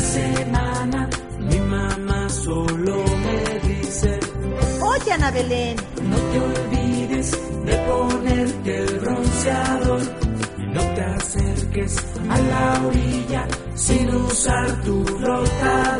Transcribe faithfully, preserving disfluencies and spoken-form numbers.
semana mi mamá solo me dice: oye, Ana Belén, no te olvides de ponerte el bronceador y no te acerques a la orilla sin usar tu flotador.